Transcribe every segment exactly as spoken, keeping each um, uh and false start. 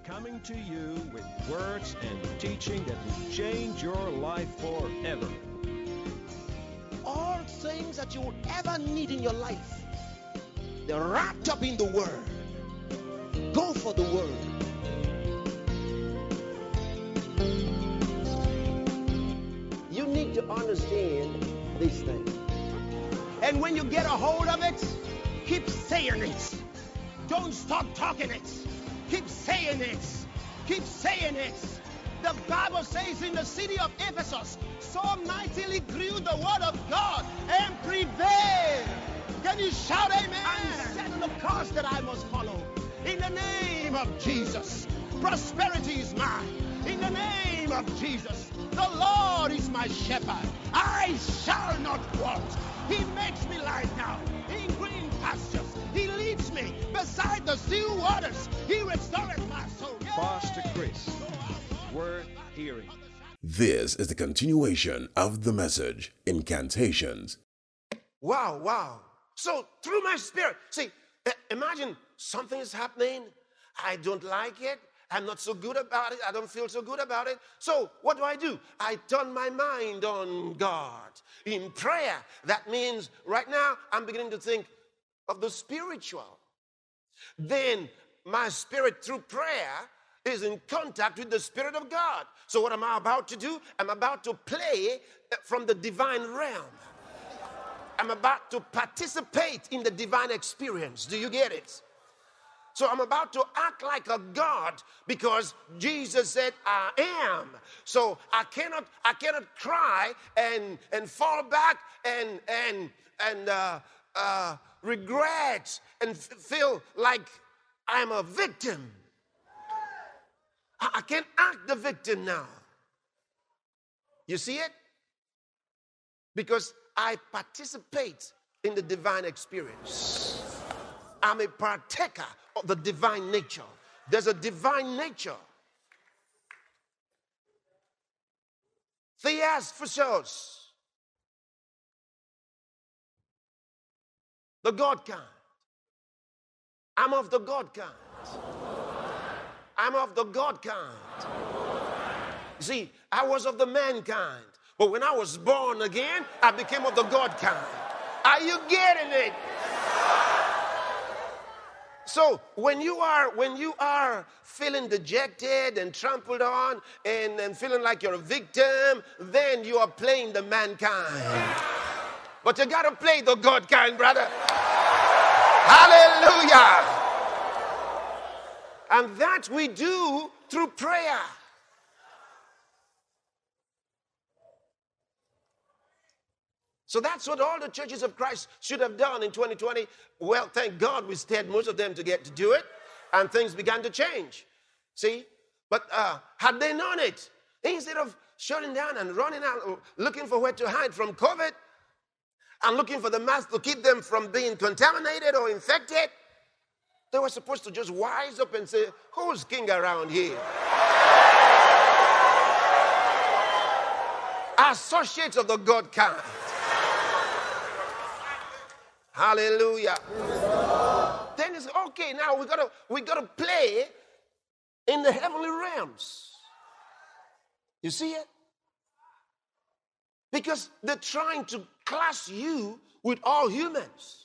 coming to you with words and teaching that will change your life forever. All things that you will ever need in your life, they're wrapped up in the Word. Go for the Word. You need to understand these things. And when you get a hold of it, keep saying it. Don't stop talking it. Keep saying it. Keep saying it. The Bible says in the city of Ephesus, so mightily grew the word of God and prevailed. Can you shout amen? I'm setting the course that I must follow. In the name of Jesus, prosperity is mine. In the name of Jesus, the Lord is my shepherd. I shall not want. He makes me lie down in green pastures. He leads me beside the still waters. He restores my soul. Yeah. Pastor Chris, word hearing. This is the continuation of the message, Incantations. Wow, wow. So through my spirit, see, imagine something is happening. I don't like it. I'm not so good about it. I don't feel so good about it. So what do I do? I turn my mind on God in prayer. That means right now I'm beginning to think of the spiritual. Then my spirit through prayer is in contact with the Spirit of God. So what am I about to do? I'm about to play from the divine realm. I'm about to participate in the divine experience. Do you get it? So I'm about to act like a God because Jesus said I am. So I cannot I cannot cry and and fall back and and and uh, uh, regret and f- feel like I'm a victim. I, I can't act the victim now. You see it? Because I participate in the divine experience. I'm a partaker of the divine nature. There's a divine nature. Theasphysos. The God kind. I'm of the God kind. I'm of the God kind. You see, I was of the mankind. But when I was born again, I became of the God kind. Are you getting it? So when you are when you are feeling dejected and trampled on and, and feeling like you're a victim, then you are playing the mankind. But you gotta play the God kind, brother. Hallelujah. And that we do through prayer. So that's what all the churches of Christ should have done in twenty twenty. Well, thank God we stayed most of them to get to do it, and things began to change. See? But uh, had they known it, instead of shutting down and running out, looking for where to hide from COVID, and looking for the mask to keep them from being contaminated or infected, they were supposed to just wise up and say, who's king around here? Associates of the God kind. Hallelujah. Then it's okay. Now we gotta we gotta play in the heavenly realms. You see it? Because they're trying to class you with all humans.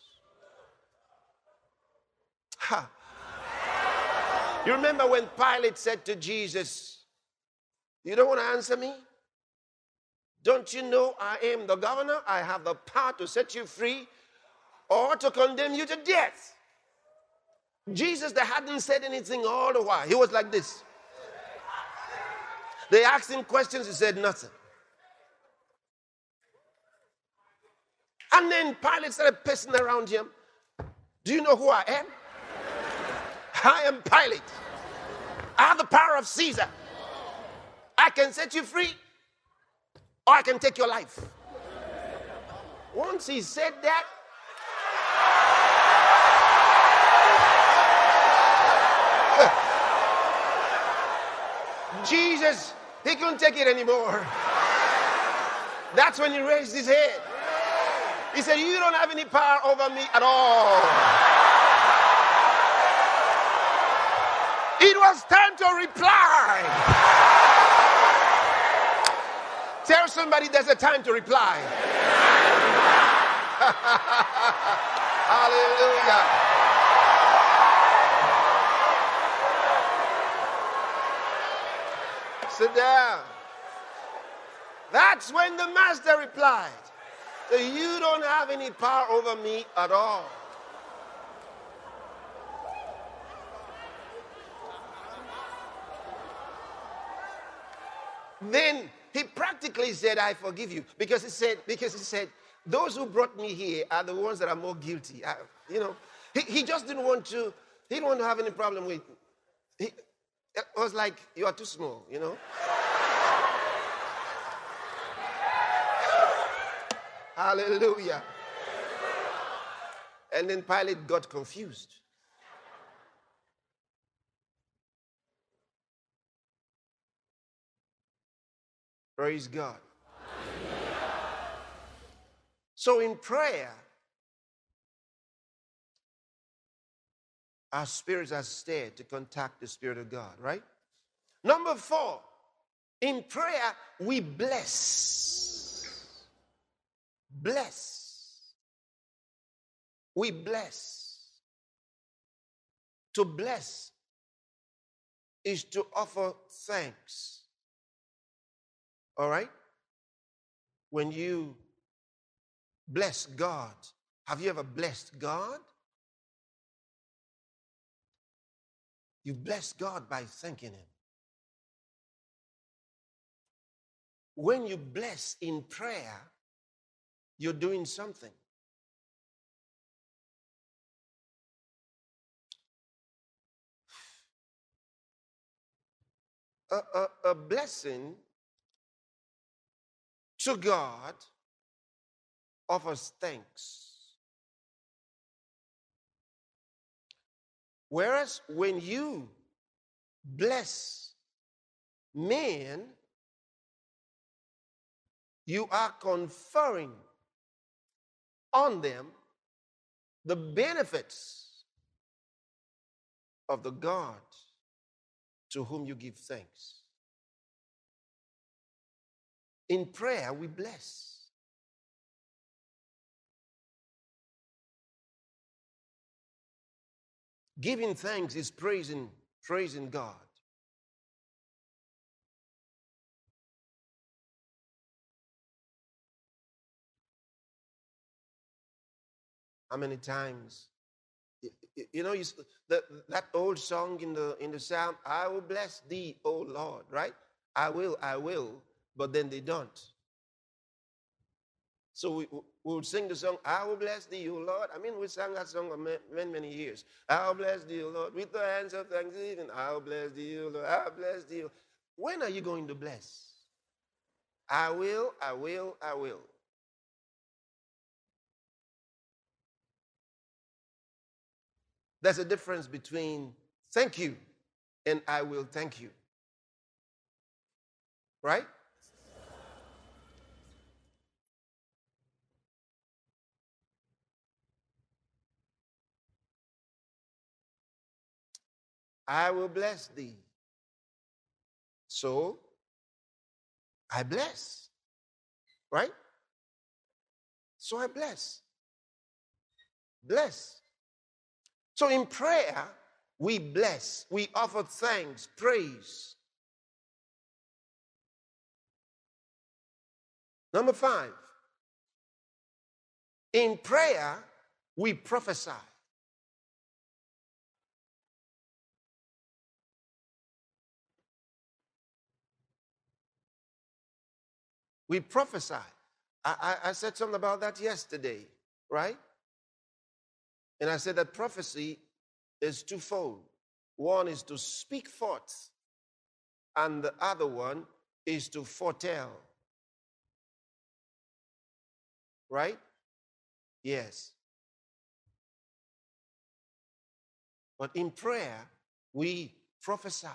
Ha. You remember when Pilate said to Jesus, "You don't want to answer me? Don't you know I am the governor? I have the power to set you free or to condemn you to death." Jesus, that hadn't said anything all the while, he was like this. They asked him questions, he said nothing. And then Pilate started pissing around him. Do you know who I am? I am Pilate. I have the power of Caesar. I can set you free or I can take your life. Once he said that, Jesus, he couldn't take it anymore. That's when he raised his head. He said, you don't have any power over me at all. It was time to reply. Tell somebody there's a time to reply. Hallelujah. Sit down. That's when the master replied, so you don't have any power over me at all. Then he practically said, I forgive you. Because he said, because he said, those who brought me here are the ones that are more guilty. I, you know, he, he just didn't want to, he didn't want to have any problem with, he, it was like, you are too small, you know. Hallelujah. And then Pilate got confused. Praise God. So in prayer, our spirits are stirred to contact the Spirit of God, right? Number four, in prayer, we bless. Bless. We bless. To bless is to offer thanks. All right? When you bless God, have you ever blessed God? You bless God by thanking Him. When you bless in prayer, you're doing something. A, a, a blessing to God offers thanks. Whereas when you bless men, you are conferring on them the benefits of the God to whom you give thanks. In prayer, we bless. Giving thanks is praising, praising God. How many times, you, you know, you, the, that old song in the in the Psalm, I will bless thee, O Lord, right? I will, I will, but then they don't. So we we would sing the song, I will bless thee, O Lord. I mean, we sang that song for many, many years. I will bless thee, O Lord, with the hands of thanksgiving. I will bless thee, O Lord. I will bless thee. When are you going to bless? I will, I will, I will. There's a difference between thank you and I will thank you. Right? I will bless thee. So, I bless. Right? So I bless. Bless. So in prayer, we bless. We offer thanks, praise. Number five. In prayer, we prophesy. We prophesy. I, I, I said something about that yesterday, right? And I said that prophecy is twofold. One is to speak forth, and the other one is to foretell. Right? Yes. But in prayer, we prophesy.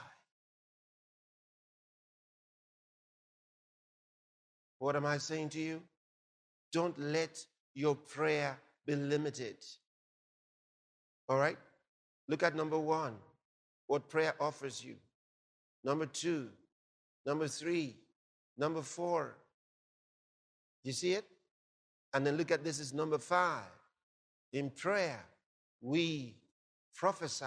What am I saying to you? Don't let your prayer be limited. All right? Look at number one. what prayer offers you. Number two, number three, number four. You see it? And then look at this is number five. In prayer, we prophesy.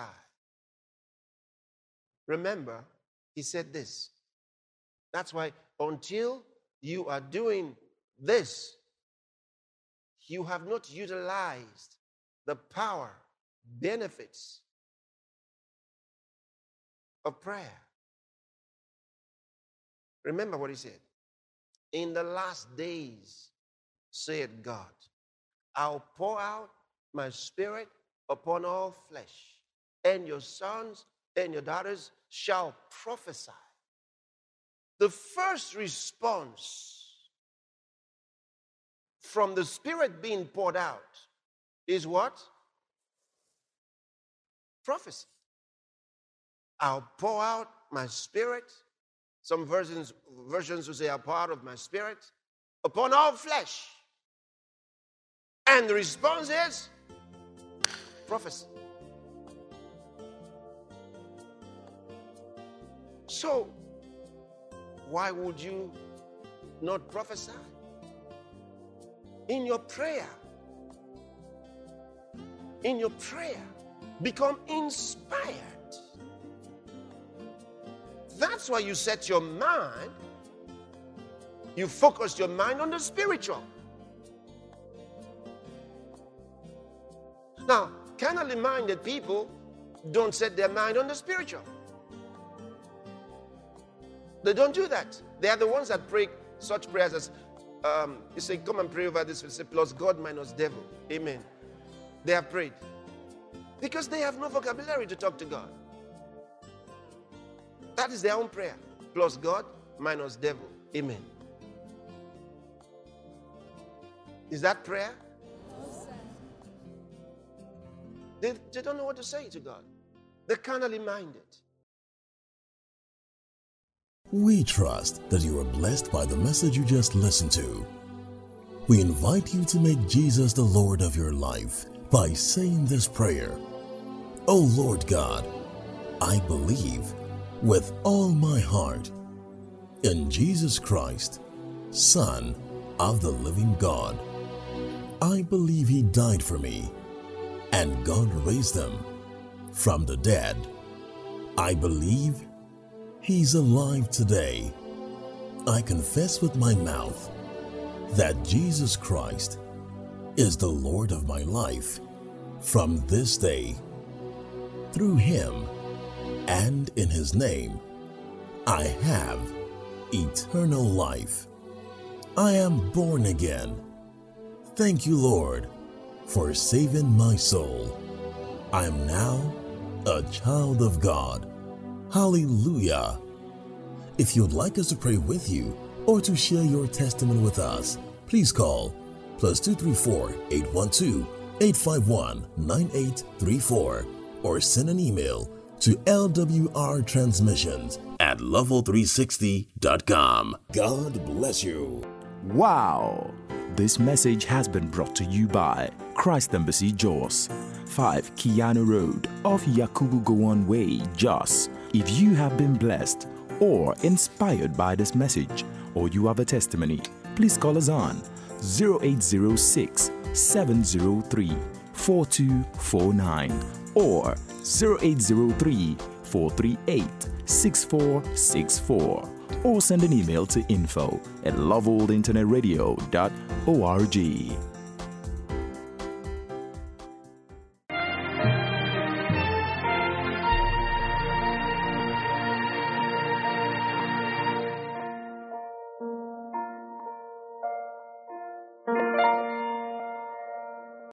Remember, he said this. That's why until you are doing this, you have not utilized the power, benefits of prayer. Remember what he said. In the last days, said God, I'll pour out my spirit upon all flesh, and your sons and your daughters shall prophesy. The first response from the spirit being poured out is what? Prophecy. I'll pour out my spirit. Some versions, versions will say, I'll pour out of my spirit upon all flesh. And the response is prophecy. So, why would you not prophesy? In your prayer, in your prayer, become inspired. That's why you set your mind, you focus your mind on the spiritual. Now, carnally minded people don't set their mind on the spiritual. They don't do that. They are the ones that pray such prayers as, um, you say, come and pray over this, you say, plus God minus devil. Amen. They have prayed. Because they have no vocabulary to talk to God. That is their own prayer. Plus God minus devil. Amen. Is that prayer? They, they don't know what to say to God. They're carnally minded. We trust that you are blessed by the message you just listened to. We invite you to make Jesus the Lord of your life by saying this prayer. Oh Lord God, I believe with all my heart in Jesus Christ, Son of the living God. I believe He died for me and God raised Him from the dead. I believe He's alive today. I confess with my mouth that Jesus Christ is the Lord of my life from this day. Through Him and in His name, I have eternal life. I am born again. Thank you, Lord, for saving my soul. I am now a child of God. Hallelujah. If you'd like us to pray with you or to share your testimony with us, please call plus two three four, eight one two, eight five one, nine eight three four or send an email to L W R transmissions at level three sixty dot com. God bless you. Wow! This message has been brought to you by Christ Embassy Jos, five Kiana Road off Yakubu Gowon Way, Jos. If you have been blessed or inspired by this message, or you have a testimony, please call us on zero eight zero six, seven zero three, four two four nine or zero eight zero three, four three eight, six four six four or send an email to info at love old internet radio dot org.